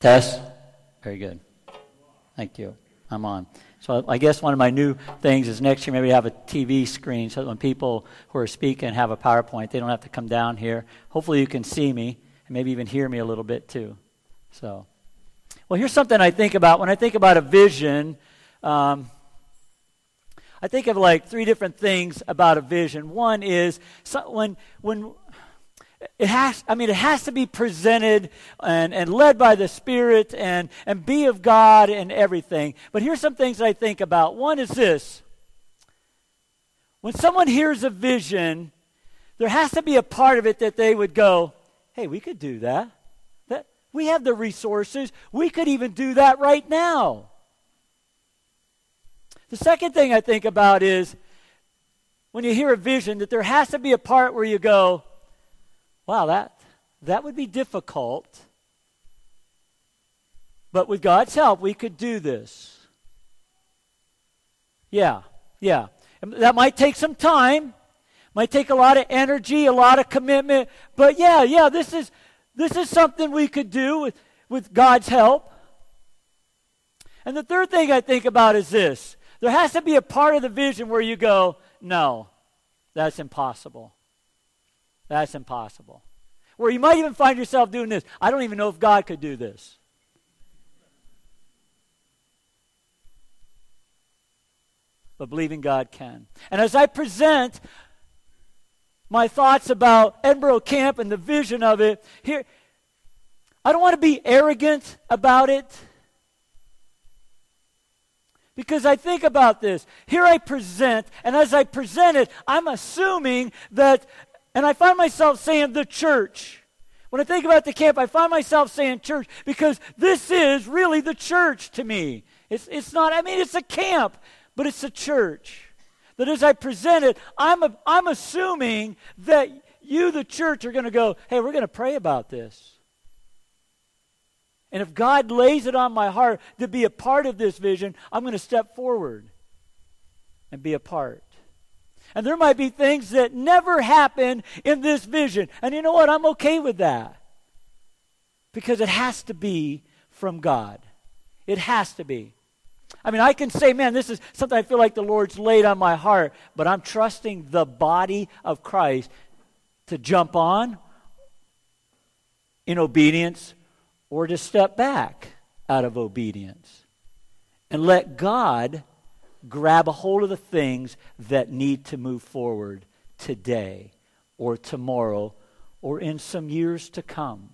Test? Very good. Thank you. I'm on. So I guess one of my new things is next year maybe have a TV screen so that when people who are speaking have a PowerPoint, they don't have to come down here. Hopefully you can see me and maybe even hear me a little bit too. So, well, here's something I think about. When I think about a vision, I think of like three different things about a vision. One is when it has to be presented and led by the Spirit and be of God and everything. But here's some things I think about. One is this. When someone hears a vision, there has to be a part of it that they would go, hey, we could do that. We have the resources. We could even do that right now. The second thing I think about is when you hear a vision, that there has to be a part where you go, wow, that would be difficult. But with God's help, we could do this. Yeah. And that might take some time. Might take a lot of energy, a lot of commitment. But yeah, this is something we could do with God's help. And the third thing I think about is this. There has to be a part of the vision where you go, no, that's impossible. That's impossible. Where you might even find yourself doing this. I don't even know if God could do this. But believing God can. And as I present my thoughts about Edinburgh Camp and the vision of it, here, I don't want to be arrogant about it. Because I think about this. Here I present, and as I present it, I'm assuming that, and I find myself saying the church. When I think about the camp, I find myself saying church because this is really the church to me. It's not, it's a camp, but it's a church. That as I present it, I'm assuming that you, the church, are going to go, hey, we're going to pray about this. And if God lays it on my heart to be a part of this vision, I'm going to step forward and be a part. And there might be things that never happen in this vision. And you know what? I'm okay with that. Because it has to be from God. It has to be. I can say, man, this is something I feel like the Lord's laid on my heart, but I'm trusting the body of Christ to jump on in obedience or to step back out of obedience and let God grab a hold of the things that need to move forward today or tomorrow or in some years to come.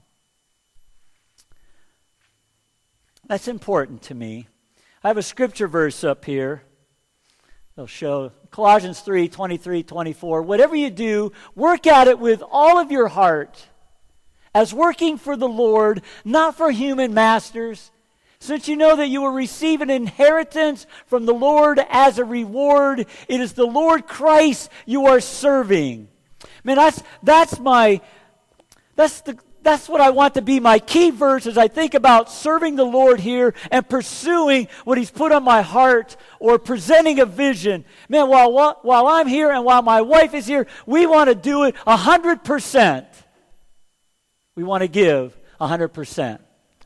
That's important to me. I have a scripture verse up here. They'll show Colossians 3, 23, 24. Whatever you do, work at it with all of your heart, as working for the Lord, not for human masters, since you know that you will receive an inheritance from the Lord as a reward. It is the Lord Christ you are serving. Man, that's what I want to be my key verse as I think about serving the Lord here and pursuing what He's put on my heart or presenting a vision. Man, while I'm here and while my wife is here, we want to do it 100%. We want to give 100%.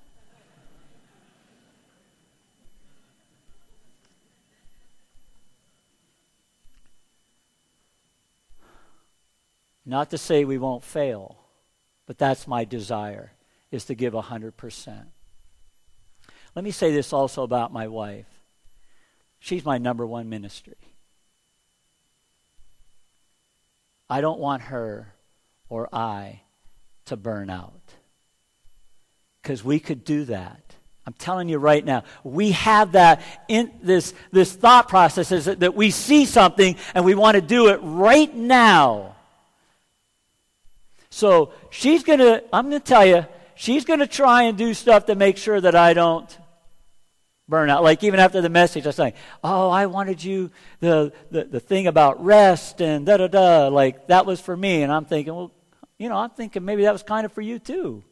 Not to say we won't fail, but that's my desire, is to give 100%. Let me say this also about my wife. She's my number one ministry. I don't want her or I to burn out. Because we could do that. I'm telling you right now, we have that in this thought process is that we see something and we want to do it right now. So I'm going to tell you, she's going to try and do stuff to make sure that I don't burn out. Like even after the message, I was saying, I wanted you, the thing about rest and da-da-da, like that was for me. And I'm thinking, I'm thinking maybe that was kind of for you too.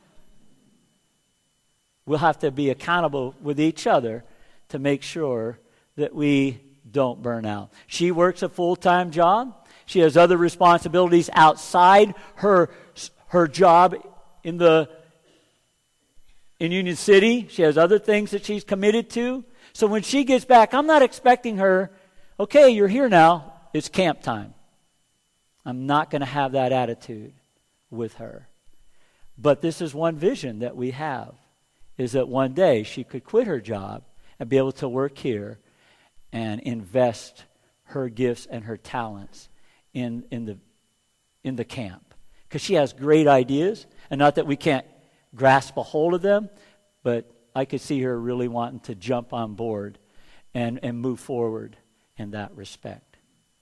We'll have to be accountable with each other to make sure that we don't burn out. She works a full-time job. She has other responsibilities outside her job in the in Union City. She has other things that she's committed to. So when she gets back, I'm not expecting her, okay, you're here now. It's camp time. I'm not going to have that attitude with her. But this is one vision that we have, is that one day she could quit her job and be able to work here and invest her gifts and her talents in the camp. Because she has great ideas, and not that we can't grasp a hold of them, but I could see her really wanting to jump on board and move forward in that respect.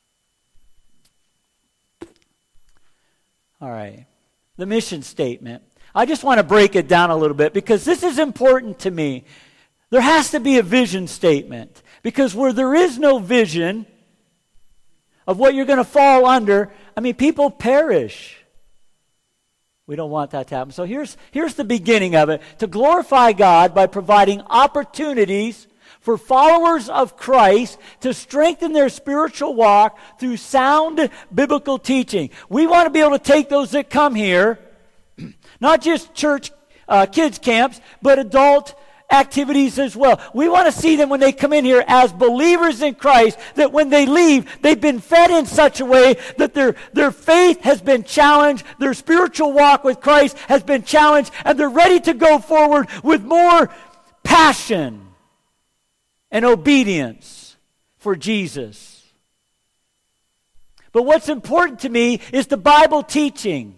All right. The mission statement. I just want to break it down a little bit because this is important to me. There has to be a vision statement, because where there is no vision of what you're going to fall under, people perish. We don't want that to happen. So here's the beginning of it. To glorify God by providing opportunities for followers of Christ to strengthen their spiritual walk through sound biblical teaching. We want to be able to take those that come here, not just church kids camps, but adult activities as well. We want to see them when they come in here as believers in Christ, that when they leave, they've been fed in such a way that their faith has been challenged, their spiritual walk with Christ has been challenged, and they're ready to go forward with more passion and obedience for Jesus. But what's important to me is the Bible teaching.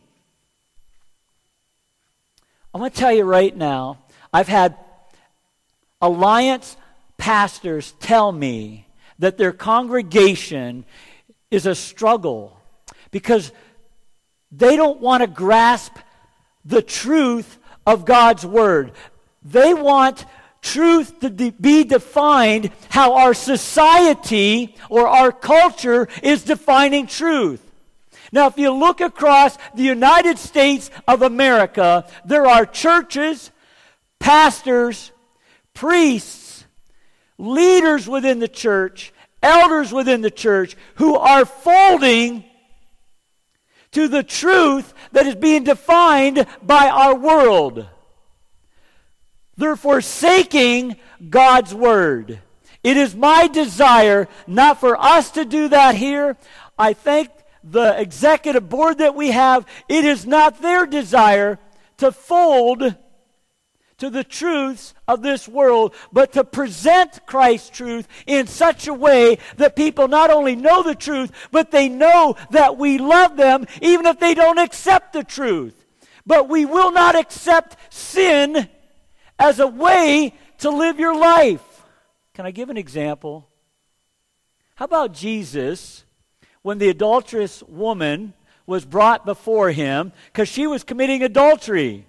I want to tell you right now, I've had Alliance pastors tell me that their congregation is a struggle because they don't want to grasp the truth of God's Word. They want truth to be defined how our society or our culture is defining truth. Now, if you look across the United States of America, there are churches, pastors, priests, leaders within the church, elders within the church who are folding to the truth that is being defined by our world. They're forsaking God's Word. It is my desire not for us to do that here. I thank the executive board that we have. It is not their desire to fold to the truths of this world, but to present Christ's truth in such a way that people not only know the truth, but they know that we love them even if they don't accept the truth. But we will not accept sin as a way to live your life. Can I give an example? How about Jesus, when the adulterous woman was brought before him because she was committing adultery,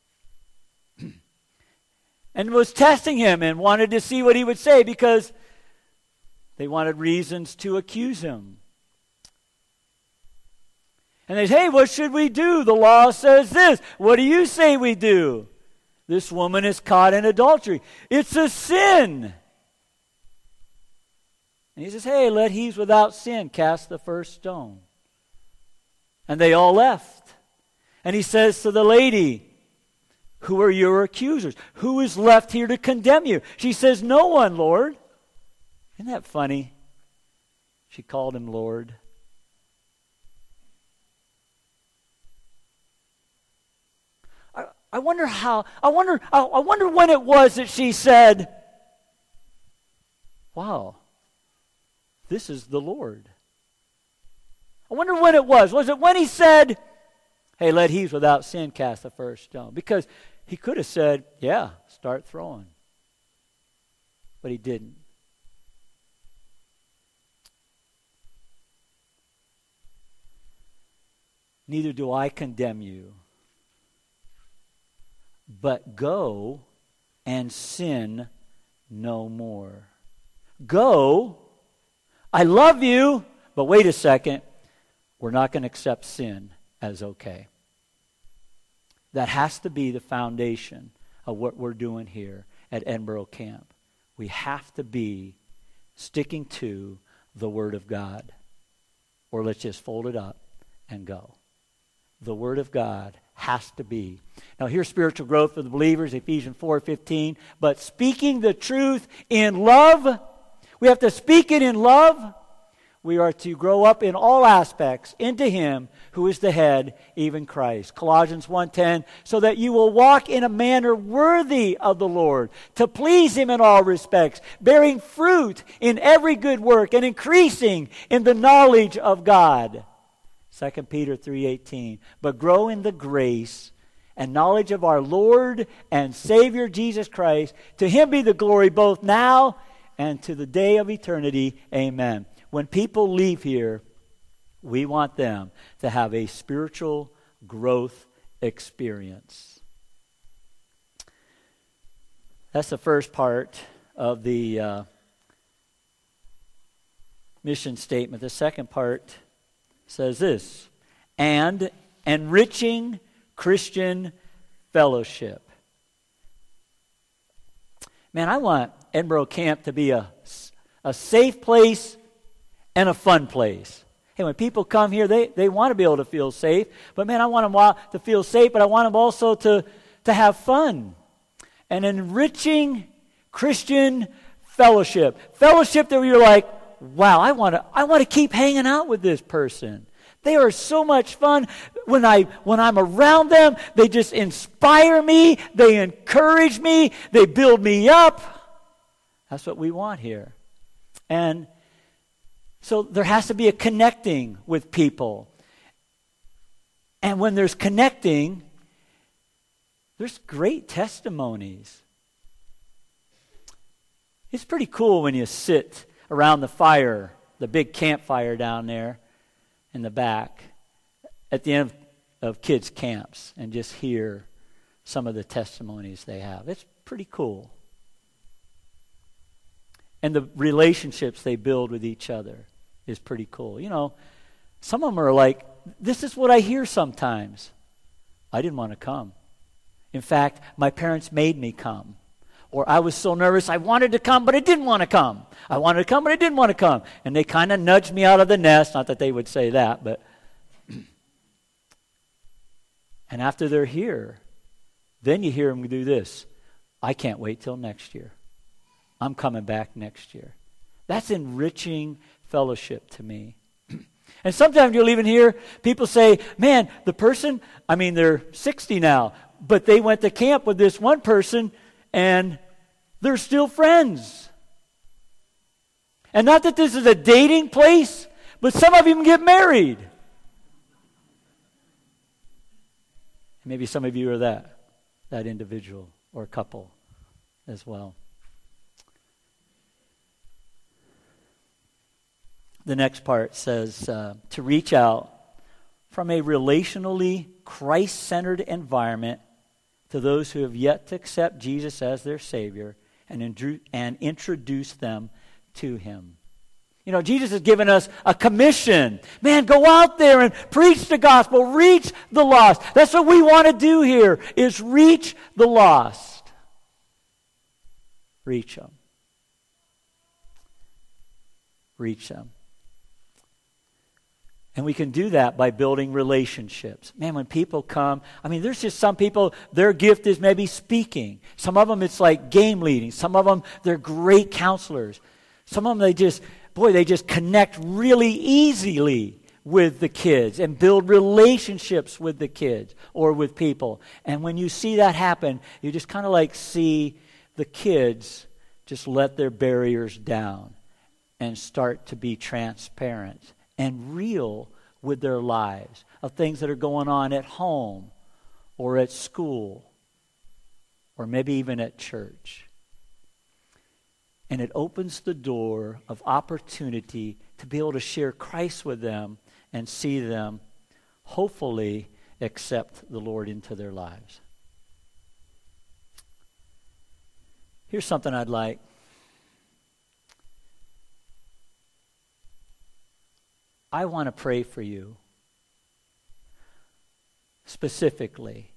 and was testing him and wanted to see what he would say because they wanted reasons to accuse him. And they say, hey, what should we do? The law says this. What do you say we do? This woman is caught in adultery. It's a sin. And he says, hey, let he without sin cast the first stone. And they all left. And he says to the lady, who are your accusers? Who is left here to condemn you? She says, no one, Lord. Isn't that funny? She called him Lord. I wonder when it was that she said, wow, this is the Lord. I wonder when it was. Was it when he said, hey, let he without sin cast the first stone? Because he could have said, yeah, start throwing. But he didn't. Neither do I condemn you, but go and sin no more. Go. I love you, but wait a second. We're not going to accept sin as okay. That has to be the foundation of what we're doing here at Edinburgh Camp. We have to be sticking to the Word of God. Or let's just fold it up and go. the Word of God has to be. Now here's spiritual growth for the believers, Ephesians 4:15. But speaking the truth in love, we have to speak it in love. We are to grow up in all aspects into Him who is the head, even Christ. Colossians 1:10, so that you will walk in a manner worthy of the Lord, to please Him in all respects, bearing fruit in every good work and increasing in the knowledge of God. 2 Peter 3:18, but grow in the grace and knowledge of our Lord and Savior Jesus Christ. To Him be the glory both now and to the day of eternity. Amen. When people leave here, we want them to have a spiritual growth experience. That's the first part of the mission statement. The second part says this, and enriching Christian fellowship. Man, I want Edinburgh Camp to be a safe place and a fun place. Hey, when people come here, they want to be able to feel safe. But man, I want them to feel safe, but I want them also to have fun. And enriching Christian fellowship. Fellowship that you're like, wow, I want to keep hanging out with this person. They are so much fun. When I'm around them, they just inspire me. They encourage me. They build me up. That's what we want here. And so there has to be a connecting with people. And when there's connecting, there's great testimonies. It's pretty cool when you sit around the fire, the big campfire down there in the back at the end of kids' camps, and just hear some of the testimonies they have. It's pretty cool. And the relationships they build with each other is pretty cool. You know, some of them are like, this is what I hear sometimes. I didn't want to come. In fact, my parents made me come. Or I was so nervous, I wanted to come, but I didn't want to come. I wanted to come, but I didn't want to come. And they kind of nudged me out of the nest. Not that they would say that, but... And after they're here, then you hear them do this. I can't wait till next year. I'm coming back next year. That's enriching fellowship to me. And sometimes you'll even hear people say, man, the person, they're 60 now, but they went to camp with this one person and they're still friends. And not that this is a dating place, but some of them get married. Maybe some of you are that individual or couple as well. The next part says to reach out from a relationally Christ-centered environment to those who have yet to accept Jesus as their Savior and introduce them to Him. You know, Jesus has given us a commission. Man, go out there and preach the gospel, reach the lost. That's what we want to do here, is reach the lost. Reach them. Reach them. And we can do that by building relationships. Man, when people come, there's just some people, their gift is maybe speaking. Some of them, it's like game leading. Some of them, they're great counselors. Some of them, they just connect really easily with the kids and build relationships with the kids or with people. And when you see that happen, you just kind of like see the kids just let their barriers down and start to be transparent and real with their lives, of things that are going on at home or at school or maybe even at church. And it opens the door of opportunity to be able to share Christ with them and see them hopefully accept the Lord into their lives. Here's something I'd like. I want to pray for you specifically.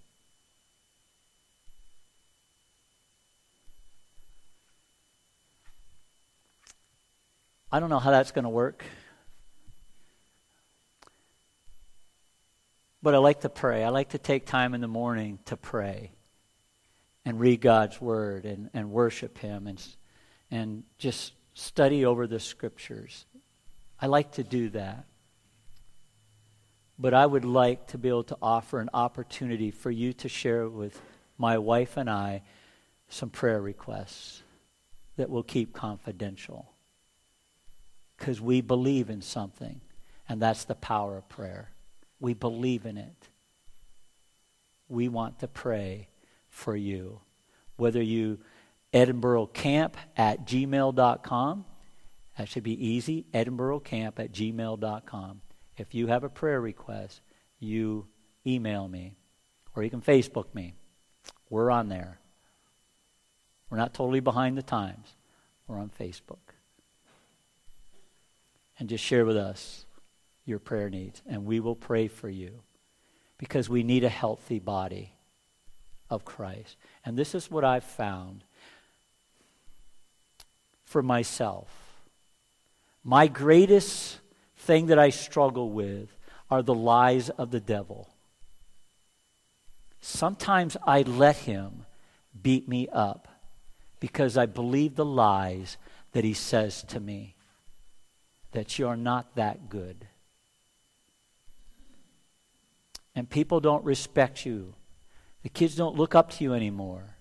I don't know how that's going to work. But I like to pray. I like to take time in the morning to pray and read God's Word and worship Him and just study over the Scriptures. I like to do that. But I would like to be able to offer an opportunity for you to share with my wife and I some prayer requests that we'll keep confidential. Because we believe in something, and that's the power of prayer. We believe in it. We want to pray for you. Whether you EdinburghCamp@gmail.com, that should be easy, EdinburghCamp@gmail.com. If you have a prayer request, you email me, or you can Facebook me. We're on there. We're not totally behind the times. We're on Facebook. And just share with us your prayer needs, and we will pray for you, because we need a healthy body of Christ. And this is what I've found for myself. My greatest thing that I struggle with are the lies of the devil. Sometimes I let him beat me up because I believe the lies that he says to me, that you're not that good. And people don't respect you. The kids don't look up to you anymore.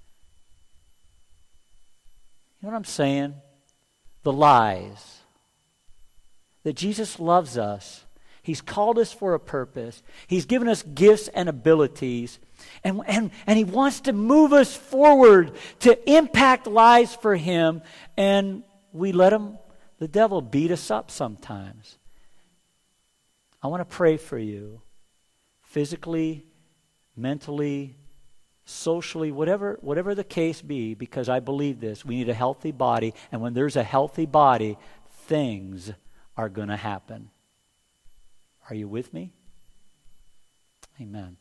You know what I'm saying? The lies. That Jesus loves us. He's called us for a purpose. He's given us gifts and abilities. And He wants to move us forward to impact lives for Him. And we let the devil beat us up sometimes. I want to pray for you. Physically, mentally, socially, whatever the case be, because I believe this. We need a healthy body. And when there's a healthy body, things are going to happen. Are you with me? Amen.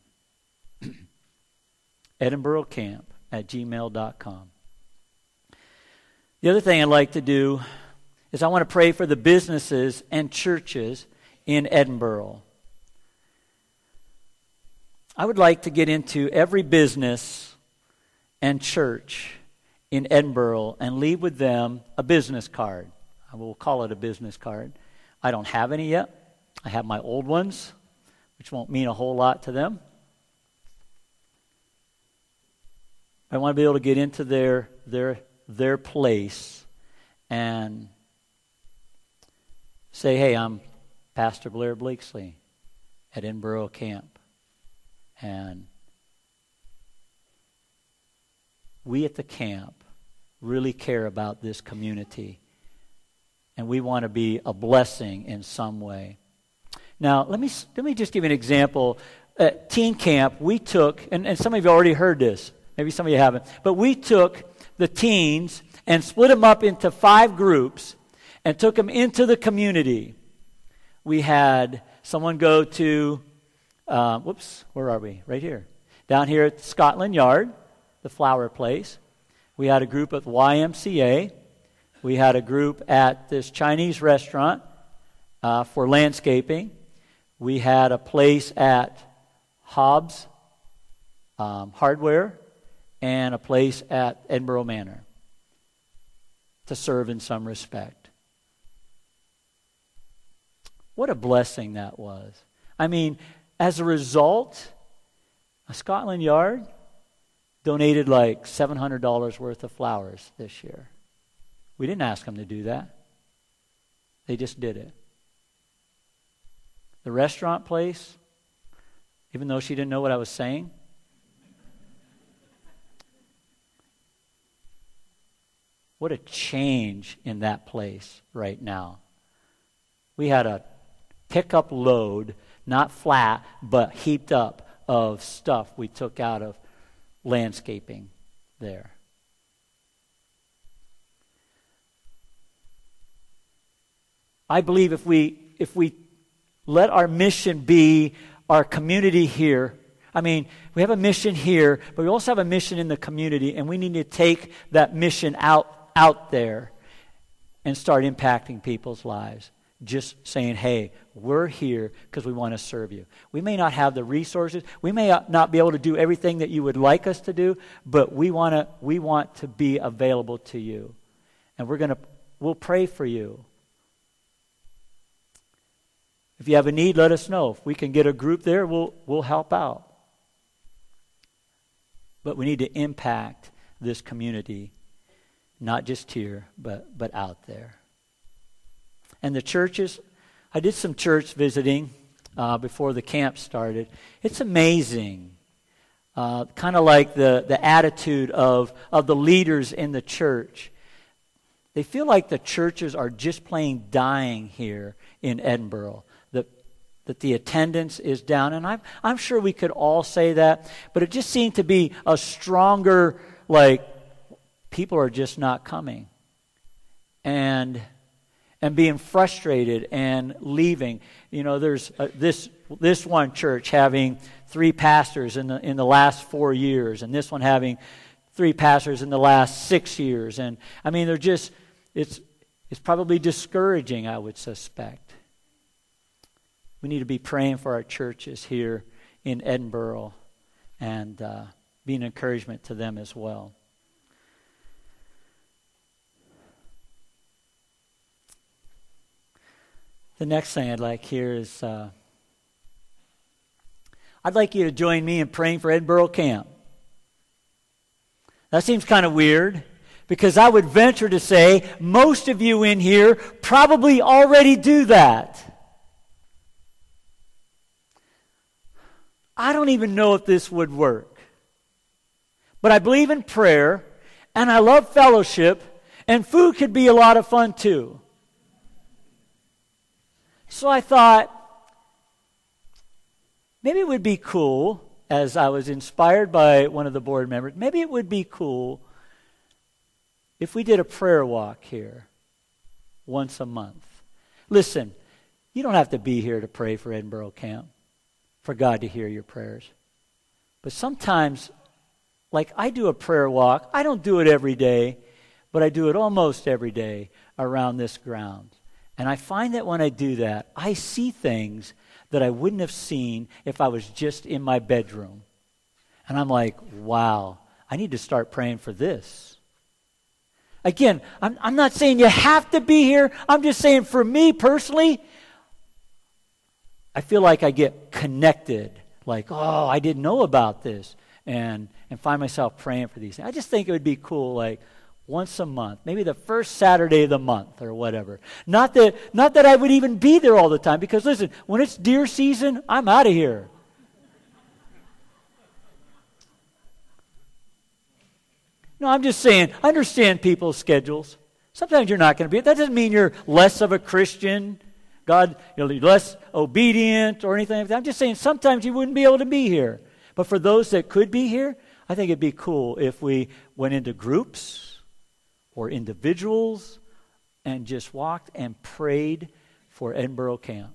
EdinburghCamp@gmail.com. The other thing I'd like to do is I want to pray for the businesses and churches in Edinburgh. I would like to get into every business and church in Edinburgh and leave with them a business card. I will call it a business card. I don't have any yet. I have my old ones, which won't mean a whole lot to them. I want to be able to get into their place and say, hey, I'm Pastor Blair Blakesley at Edinburgh Camp. And we at the camp really care about this community. And we want to be a blessing in some way. Now, let me just give you an example. At teen camp, we took, and some of you already heard this, maybe some of you haven't, but we took the teens and split them up into 5 groups and took them into the community. We had someone go to, where are we? Right here. Down here at Scotland Yard, the flower place. We had a group at YMCA. We had a group at this Chinese restaurant for landscaping. We had a place at Hobbs Hardware and a place at Edinburgh Manor to serve in some respect. What a blessing that was. I mean, as a result, Scotland Yard donated like $700 worth of flowers this year. We didn't ask them to do that. They just did it. The restaurant place, even though she didn't know what I was saying, what a change in that place right now. We had a pickup load, not flat, but heaped up of stuff we took out of landscaping there. I believe if we let our mission be our community here. I mean, we have a mission here, but we also have a mission in the community, and we need to take that mission out there and start impacting people's lives. just saying, hey, we're here because we want to serve you. We may not have the resources. We may not be able to do everything that you would like us to do, but we want to be available to you. And we'll pray for you. If you have a need, let us know. If we can get a group there, we'll help out. But we need to impact this community, not just here, but out there. And the churches, I did some church visiting before the camp started. It's amazing, kind of like the attitude of the leaders in the church. They feel like the churches are just plain dying here in Edinboro. That the attendance is down, and I'm sure we could all say that, but it just seemed to be a stronger, like, people are just not coming, and being frustrated and leaving. You know, there's this one church having 3 pastors in the last 4 years, and this one having 3 pastors in the last 6 years, and I mean, they're just it's probably discouraging, I would suspect. We need to be praying for our churches here in Edinboro and be an encouragement to them as well. The next thing I'd like here is I'd like you to join me in praying for Edinboro Camp. That seems kind of weird because I would venture to say most of you in here probably already do that. I don't even know if this would work. But I believe in prayer, and I love fellowship, and food could be a lot of fun too. So I thought, maybe it would be cool, as I was inspired by one of the board members, maybe it would be cool if we did a prayer walk here once a month. Listen, you don't have to be here to pray for Edinboro Camp, for God to hear your prayers. But sometimes, like I do a prayer walk, I don't do it every day, but I do it almost every day around this ground. And I find that when I do that, I see things that I wouldn't have seen if I was just in my bedroom. And I'm like, wow, I need to start praying for this. Again, I'm not saying you have to be here. I'm just saying for me personally, I feel like I get connected, like, oh, I didn't know about this, and find myself praying for these things. I just think it would be cool, like, once a month, maybe the first Saturday of the month or whatever. Not that I would even be there all the time, because listen, when it's deer season, I'm out of here. No, I'm just saying, I understand people's schedules. Sometimes you're not going to be. That doesn't mean you're less of a Christian. God, you'll be less obedient or anything like that. I'm just saying sometimes you wouldn't be able to be here. But for those that could be here, I think it'd be cool if we went into groups or individuals and just walked and prayed for Edinboro Camp.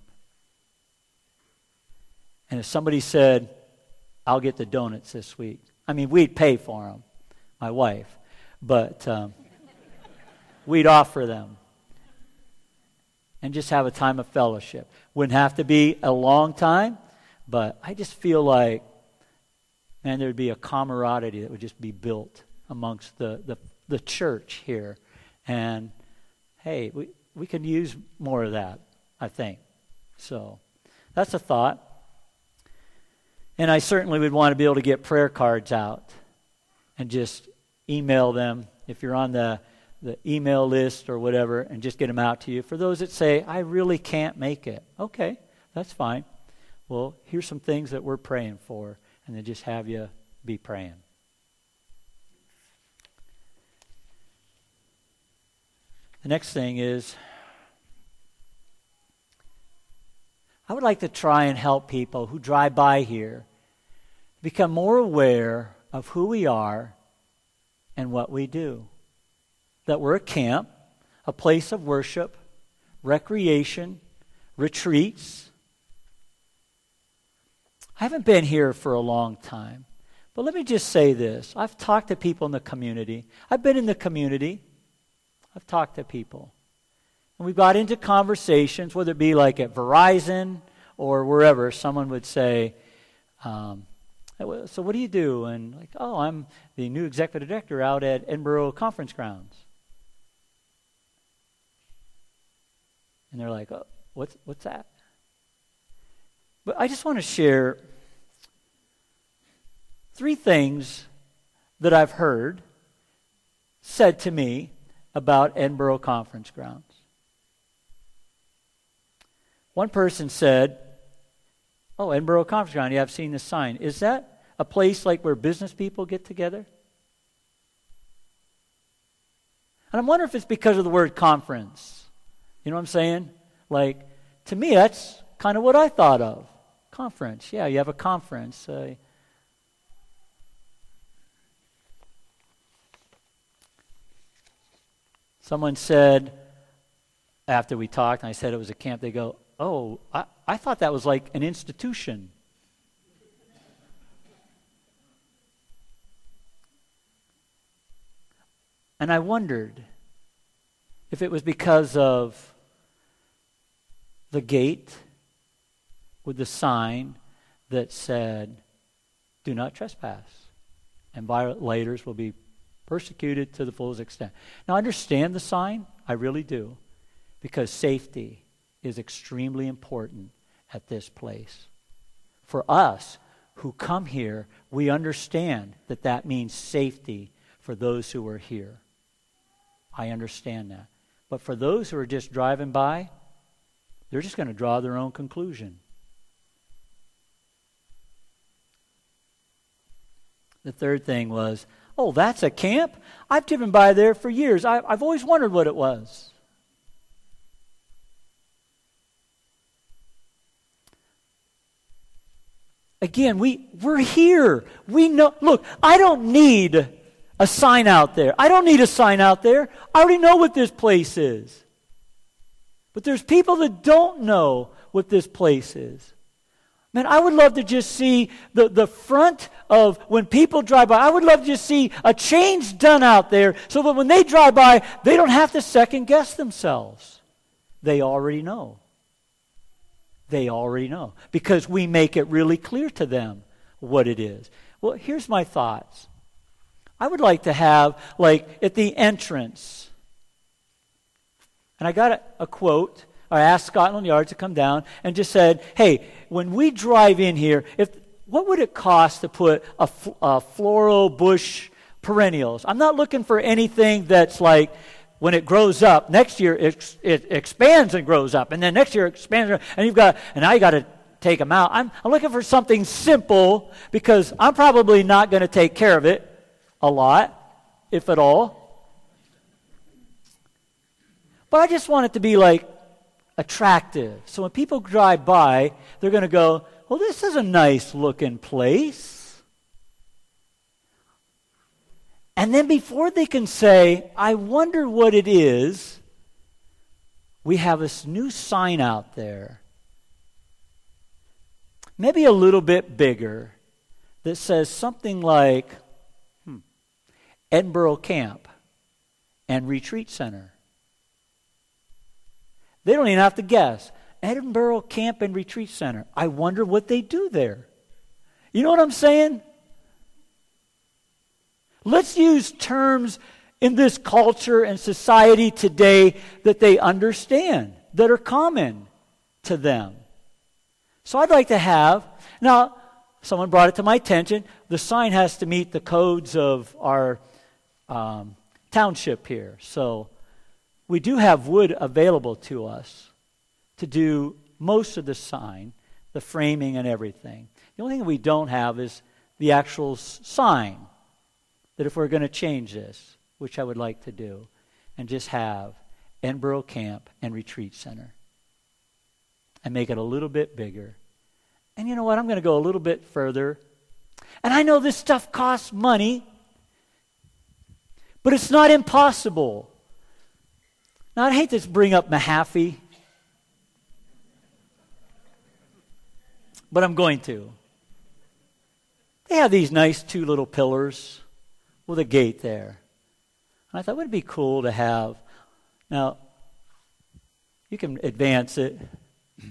And if somebody said, I'll get the donuts this week. I mean, we'd pay for them, my wife, but we'd offer them. And just have a time of fellowship. Wouldn't have to be a long time, but I just feel like, man, there would be a camaraderie that would just be built amongst the church here. And, hey, we could use more of that, I think. So, that's a thought. And I certainly would want to be able to get prayer cards out and just email them if you're on the email list or whatever, and just get them out to you. For those that say, I really can't make it. Okay, that's fine. Well, here's some things that we're praying for, and then just have you be praying. The next thing is, I would like to try and help people who drive by here become more aware of who we are and what we do. That we're a camp, a place of worship, recreation, retreats. I haven't been here for a long time, but let me just say this. I've talked to people in the community. I've been in the community. I've talked to people. And we got into conversations, whether it be like at Verizon or wherever, someone would say, so what do you do? And like, oh, I'm the new executive director out at Edinburgh Conference Grounds. And they're like, oh, what's that? But I just want to share 3 things that I've heard said to me about Edinburgh Conference Grounds. One person said, oh, Edinburgh Conference Ground, yeah, I've seen the sign. Is that a place like where business people get together? And I'm wondering if it's because of the word conference. You know what I'm saying? Like, to me, that's kind of what I thought of. Conference. Yeah, you have a conference. Someone said, after we talked, and I said it was a camp, they go, oh, I thought that was like an institution. And I wondered if it was because of the gate with the sign that said, do not trespass, and violators will be persecuted to the fullest extent. Now, I understand the sign, I really do, because safety is extremely important at this place. For us who come here, we understand that that means safety for those who are here. I understand that. But for those who are just driving by, they're just going to draw their own conclusion. The third thing was, oh, that's a camp? I've driven by there for years. I've always wondered what it was. Again, we're here. We know. Look, I don't need a sign out there. I don't need a sign out there. I already know what this place is. But there's people that don't know what this place is. Man, I would love to just see the front of when people drive by. I would love to just see a change done out there so that when they drive by, they don't have to second guess themselves. They already know. They already know. Because we make it really clear to them what it is. Well, here's my thoughts. I would like to have, like, at the entrance, and I got a quote. I asked Scotland Yard to come down and just said, hey, when we drive in here, what would it cost to put a floral bush perennials? I'm not looking for anything that's like, when it grows up, next year it expands and grows up, and then next year it expands, and now you got to take them out. I'm looking for something simple because I'm probably not going to take care of it a lot, if at all. But I just want it to be like attractive. So when people drive by, they're going to go, well, this is a nice looking place. And then before they can say, I wonder what it is, we have this new sign out there, maybe a little bit bigger, that says something like Edinburgh Camp and Retreat Center. They don't even have to guess. Edinburgh Camp and Retreat Center. I wonder what they do there. You know what I'm saying? Let's use terms in this culture and society today that they understand, that are common to them. So I'd like to have, now, someone brought it to my attention, the sign has to meet the codes of our township here. So we do have wood available to us to do most of the sign, the framing and everything. The only thing we don't have is the actual sign, that if we're going to change this, which I would like to do, and just have Edinburgh Camp and Retreat Center, and make it a little bit bigger. And you know what? I'm going to go a little bit further. And I know this stuff costs money, but it's not impossible. Now, I hate to bring up Mahaffey, but I'm going to. They have these nice 2 little pillars with a gate there. And I thought, would it be cool to have... Now, You can advance it. You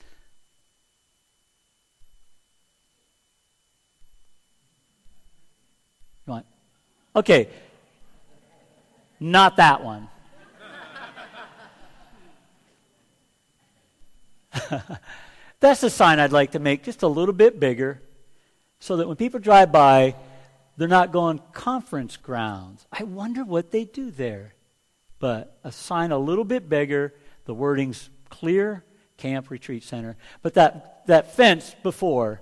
want? Okay. Not that one. That's the sign I'd like to make just a little bit bigger so that when people drive by, they're not going conference grounds. I wonder what they do there. But a sign a little bit bigger, the wording's clear, Camp Retreat Center. But that fence before,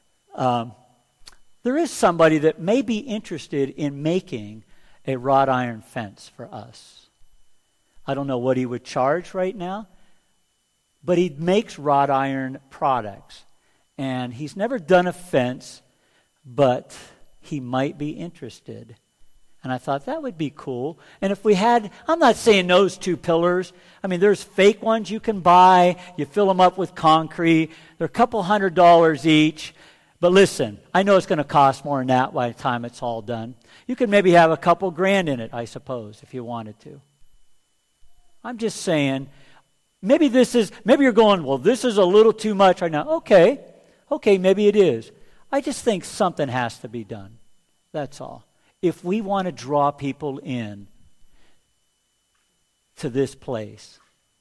there is somebody that may be interested in making a wrought iron fence for us. I don't know what he would charge right now, but he makes wrought iron products. And he's never done a fence, but he might be interested. And I thought that would be cool. And if we had, I'm not saying those two pillars. I mean, there's fake ones you can buy. You fill them up with concrete. They're a couple $100 each. But listen, I know it's going to cost more than that by the time it's all done. You could maybe have a couple grand in it, I suppose, if you wanted to. I'm just saying, maybe you're going, well, this is a little too much right now. Okay, maybe it is. I just think something has to be done. That's all. If we want to draw people in to this place.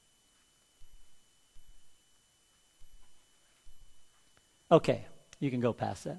Okay, you can go past that.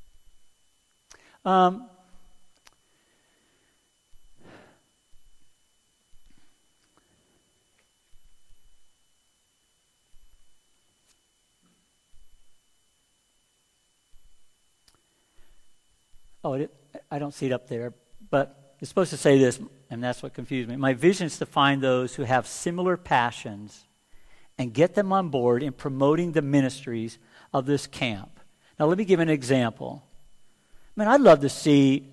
I don't see it up there, but it's supposed to say this, and that's what confused me. My vision is to find those who have similar passions and get them on board in promoting the ministries of this camp. Now, let me give an example. I'd love to see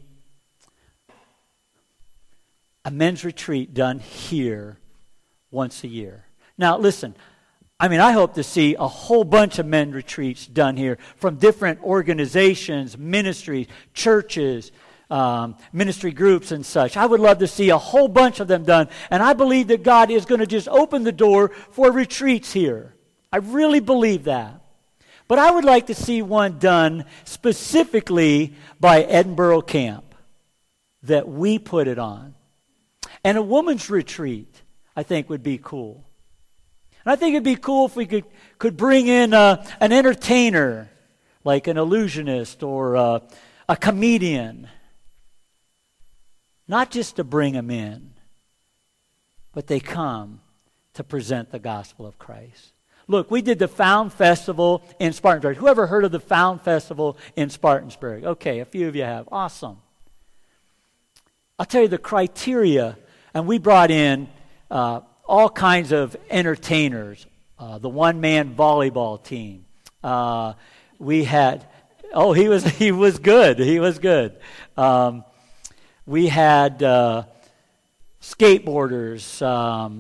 a men's retreat done here once a year. Now, listen, I hope to see a whole bunch of men's retreats done here from different organizations, ministries, churches, ministry groups and such. I would love to see a whole bunch of them done. And I believe that God is going to just open the door for retreats here. I really believe that. But I would like to see one done specifically by Edinburgh Camp, that we put it on. And a woman's retreat, I think, would be cool. And I think it'd be cool if we could bring in an entertainer, like an illusionist or a comedian. Not just to bring them in, but they come to present the gospel of Christ. Look, we did the Found Festival in Spartanburg. Whoever heard of the Found Festival in Spartanburg? Okay, a few of you have. Awesome. I'll tell you the criteria, and we brought in all kinds of entertainers. The one-man volleyball team. We had, he was good. He was good. We had skateboarders,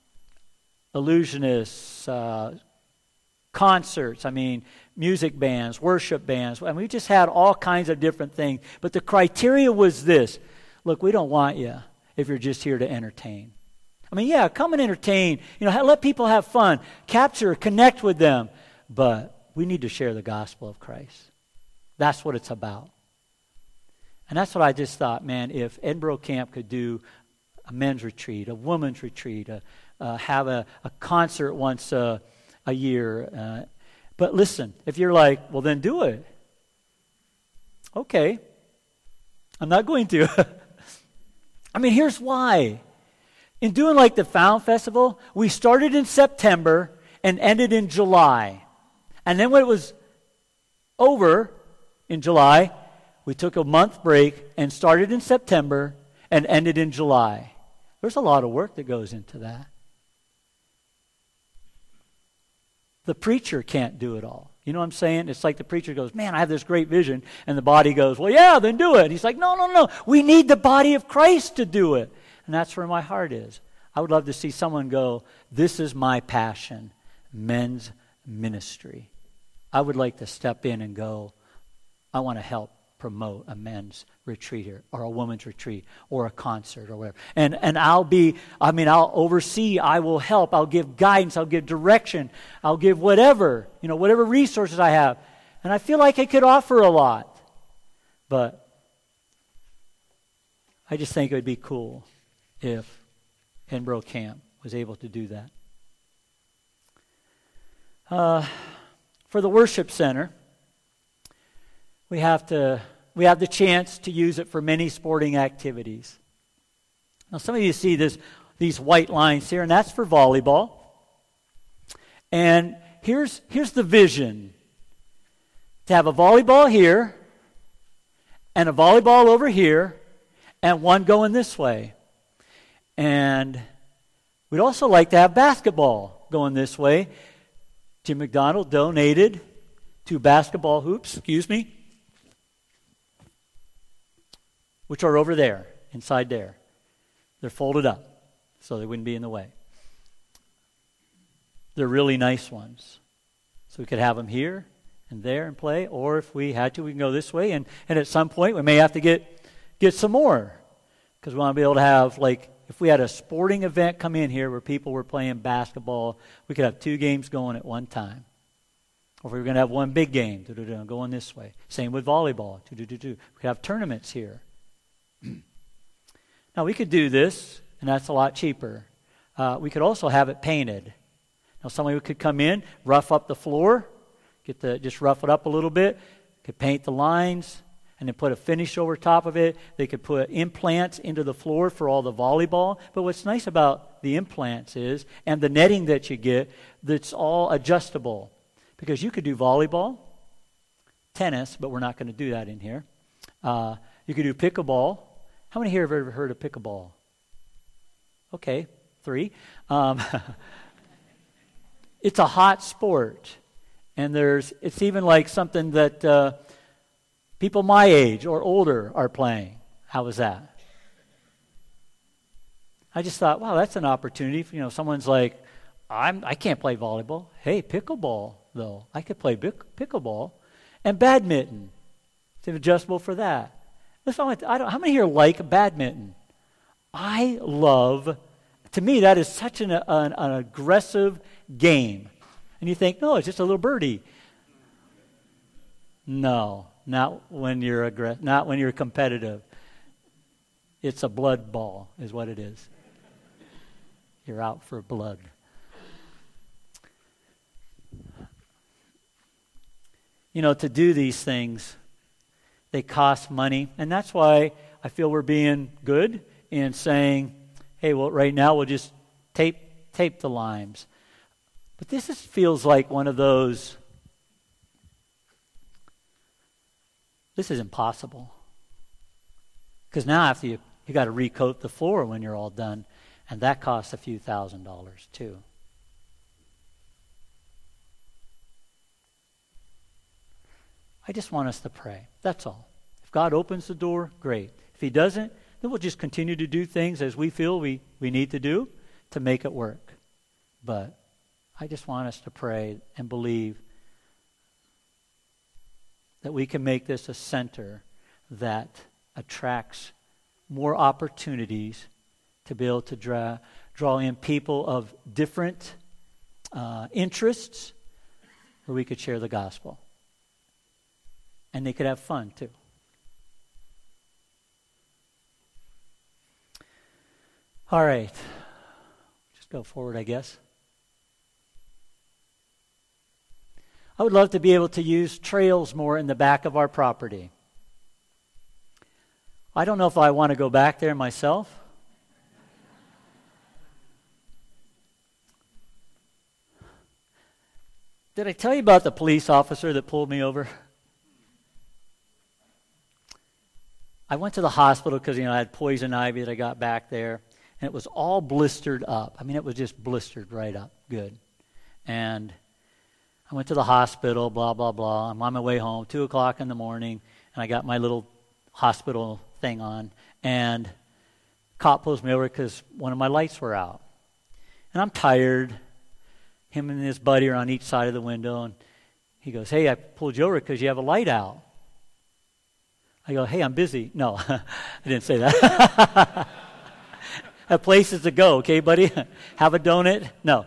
illusionists, concerts, music bands, worship bands. We just had all kinds of different things. But the criteria was this. Look, we don't want you if you're just here to entertain. Come and entertain. Let people have fun. Capture, connect with them. But we need to share the gospel of Christ. That's what it's about. And that's what I just thought, man, if Edinburgh Camp could do a men's retreat, a women's retreat, have a concert once a year. But listen, if you're like, well, then do it. Okay. I'm not going to. Here's why. In doing like the Found Festival, we started in September and ended in July. And then when it was over in July, we took a month break and started in September and ended in July. There's a lot of work that goes into that. The preacher can't do it all. You know what I'm saying? It's like the preacher goes, man, I have this great vision. And the body goes, well, yeah, then do it. He's like, no. We need the body of Christ to do it. And that's where my heart is. I would love to see someone go, this is my passion, men's ministry. I would like to step in and go, I want to help promote a men's retreat here, or a women's retreat, or a concert, or whatever. And I'll oversee, I will help, I'll give guidance, I'll give direction, I'll give whatever resources I have. And I feel like I could offer a lot. But I just think it would be cool if Edinburgh Camp was able to do that. For the worship center, we have the chance to use it for many sporting activities. Now, some of you see these white lines here, and that's for volleyball. And here's the vision: to have a volleyball here, and a volleyball over here, and one going this way. And we'd also like to have basketball going this way. Jim McDonald donated 2 basketball hoops, which are over there, inside there. They're folded up, so they wouldn't be in the way. They're really nice ones. So we could have them here and there and play, or if we had to, we can go this way, and at some point we may have to get some more, because we want to be able to have, like, if we had a sporting event come in here where people were playing basketball, we could have 2 games going at one time. Or if we were going to have one big game, going this way. Same with volleyball. We could have tournaments here. Now, we could do this, and that's a lot cheaper. We could also have it painted. Now, somebody could come in, rough up the floor, just rough it up a little bit, could paint the lines, and then put a finish over top of it. They could put implants into the floor for all the volleyball. But what's nice about the implants is, and the netting that you get, that's all adjustable. Because you could do volleyball, tennis, but we're not going to do that in here. You could do pickleball. How many here have ever heard of pickleball? Okay, 3. It's a hot sport. And it's even like something that people my age or older are playing. How was that? I just thought, wow, that's an opportunity. Someone's like, I can't play volleyball. Hey, pickleball, though. I could play pickleball. And badminton. It's adjustable for that. How many here like badminton? To me, that is such an aggressive game. And you think, no, it's just a little birdie. No, not when you're not when you're competitive. It's a blood ball, is what it is. You're out for blood. To do these things, they cost money, and that's why I feel we're being good in saying, hey, well, right now we'll just tape the limes. But this feels like one of those, this is impossible. Because now after you got to recoat the floor when you're all done, and that costs a few $1,000s too. I just want us to pray. That's all. If God opens the door, great. If He doesn't, then we'll just continue to do things as we feel we need to do to make it work. But I just want us to pray and believe that we can make this a center that attracts more opportunities to be able to draw in people of different interests where we could share the gospel. And they could have fun too. All right. Just go forward, I guess. I would love to be able to use trails more in the back of our property. I don't know if I want to go back there myself. Did I tell you about the police officer that pulled me over? I went to the hospital because, I had poison ivy that I got back there, and it was all blistered up. It was just blistered right up good. And I went to the hospital, blah, blah, blah. I'm on my way home, 2 o'clock in the morning, and I got my little hospital thing on, and cop pulls me over because one of my lights were out. And I'm tired. Him and his buddy are on each side of the window, and he goes, hey, I pulled you over because you have a light out. I go, hey, I'm busy. No, I didn't say that. Have places to go, okay, buddy? Have a donut? No.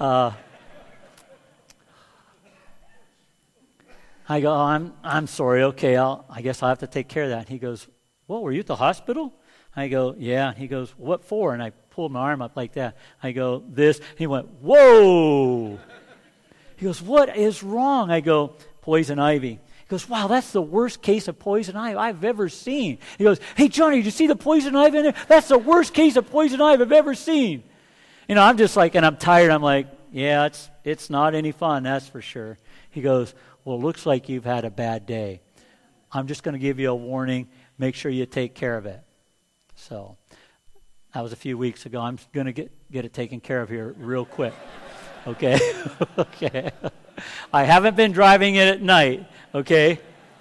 I go, I'm sorry. Okay, I guess I'll have to take care of that. He goes, well, were you at the hospital? I go, yeah. He goes, what for? And I pulled my arm up like that. I go, this. He went, whoa. He goes, what is wrong? I go, poison ivy. He goes, wow, that's the worst case of poison ivy I've ever seen. He goes, hey, Johnny, did you see the poison ivy in there? That's the worst case of poison ivy I've ever seen. You know, I'm just like, and I'm tired. I'm like, yeah, it's not any fun, that's for sure. He goes, well, it looks like you've had a bad day. I'm just going to give you a warning. Make sure you take care of it. So that was a few weeks ago. I'm going to get it taken care of here real quick. Okay? Okay. I haven't been driving it at night. Okay?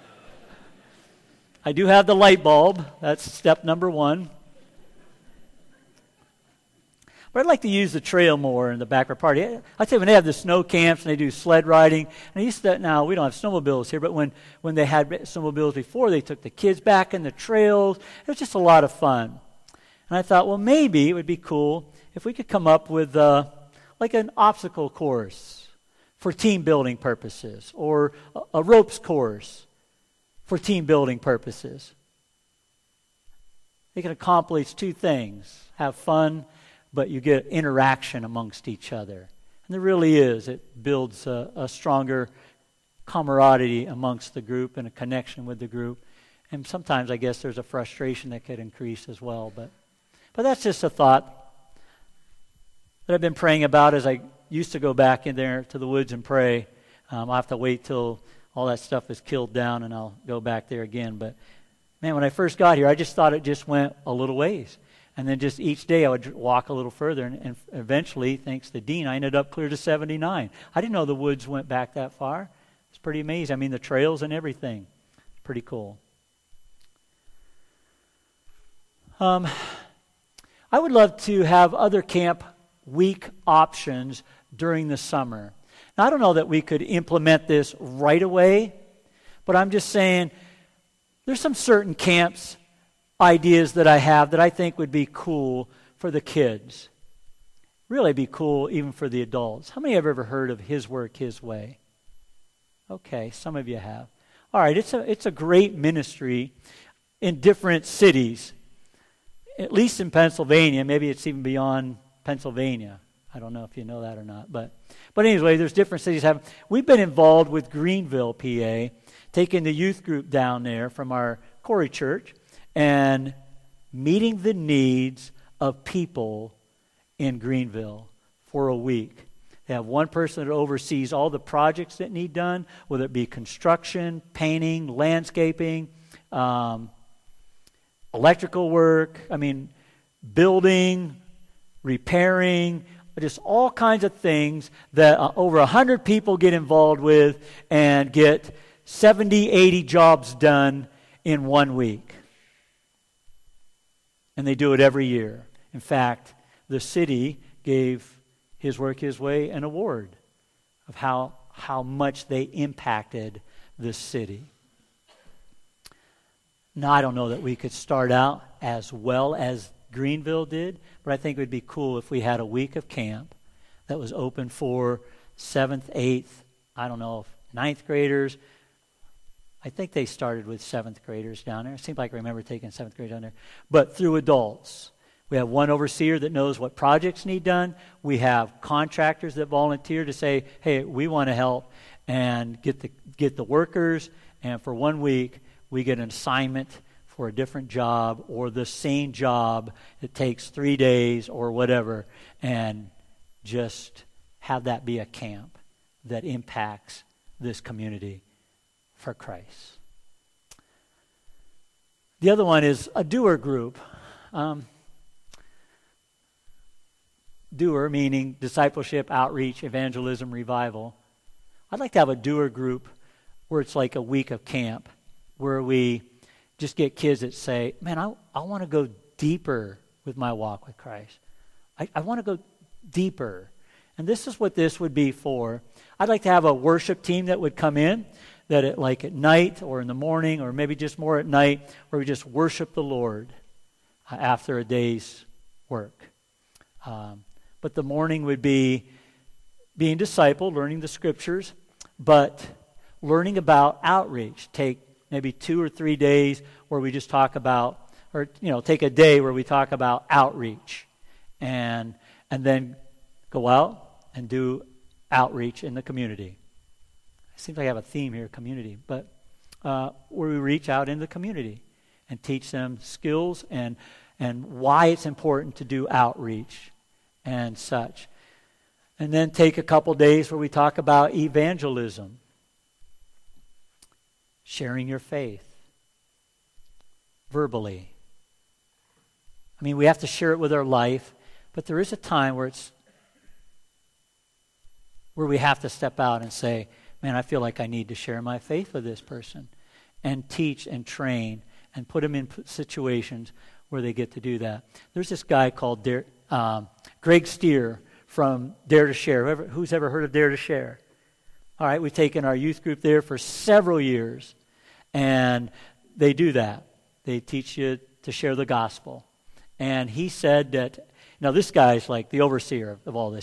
I do have the light bulb. That's step number 1. But I'd like to use the trail more in the backward part. I'd say when they have the snow camps and they do sled riding, and now we don't have snowmobiles here, but when they had snowmobiles before, they took the kids back in the trails. It was just a lot of fun. And I thought, well, maybe it would be cool if we could come up with like an obstacle course for team building purposes, or a ropes course for team building purposes. They can accomplish 2 things: have fun, but you get interaction amongst each other. And there really is. It builds a stronger camaraderie amongst the group and a connection with the group. And sometimes I guess there's a frustration that could increase as well. But that's just a thought that I've been praying about as I used to go back in there to the woods and pray. I'll have to wait till all that stuff is killed down and I'll go back there again. But man, when I first got here, I just thought it just went a little ways. And then just each day I would walk a little further, and eventually, thanks to Dean, I ended up clear to 79. I didn't know the woods went back that far. It's pretty amazing. I mean, the trails and everything. Pretty cool. I would love to have other camp week options during the summer. Now, I don't know that we could implement this right away, but I'm just saying there's some certain camps ideas that I have that I think would be cool for the kids. Really be cool even for the adults. How many have ever heard of His Work, His Way? Okay, some of you have. All right, it's a great ministry in different cities, at least in Pennsylvania. Maybe it's even beyond Pennsylvania. I don't know if you know that or not. But anyway, there's different cities have. We've been involved with Greenville, PA, taking the youth group down there from our Corey Church, and meeting the needs of people in Greenville for a week. They have one person that oversees all the projects that need done, whether it be construction, painting, landscaping, electrical work, building, repairing, just all kinds of things that over 100 people get involved with and get 70, 80 jobs done in 1 week. And they do it every year. In fact, the city gave His Work, His Way an award of how much they impacted the city. Now, I don't know that we could start out as well as Greenville did, but I think it would be cool if we had a week of camp that was open for 7th, 8th, 9th graders. I think they started with 7th graders down there. It seems like I remember taking 7th grade down there. But through adults. We have one overseer that knows what projects need done. We have contractors that volunteer to say, hey, we want to help and get the workers. And for 1 week, we get an assignment for a different job or the same job. It takes 3 days or whatever. And just have that be a camp that impacts this community for Christ. The other one is a doer group. Doer meaning discipleship, outreach, evangelism, revival. I'd like to have a doer group where it's like a week of camp where we just get kids that say, man, I want to go deeper with my walk with Christ. I want to go deeper. And this is what this would be for. I'd like to have a worship team that would come in that like at night or in the morning or maybe just more at night, where we just worship the Lord after a day's work. But the morning would be being discipled, learning the scriptures, but learning about outreach. Take maybe 2 or 3 days where we just talk about, or take a day where we talk about outreach, and then go out and do outreach in the community. It seems like I have a theme here, community, but where we reach out in the community and teach them skills and why it's important to do outreach and such. And then take a couple days where we talk about evangelism, sharing your faith verbally. I mean, we have to share it with our life, but there is a time where we have to step out and say, man, I feel like I need to share my faith with this person, and teach and train and put them in situations where they get to do that. There's this guy called Greg Stier from Dare to Share. Who's ever heard of Dare to Share? All right, we've taken our youth group there for several years, and they do that. They teach you to share the gospel. And he said that, this guy's like the overseer of all this.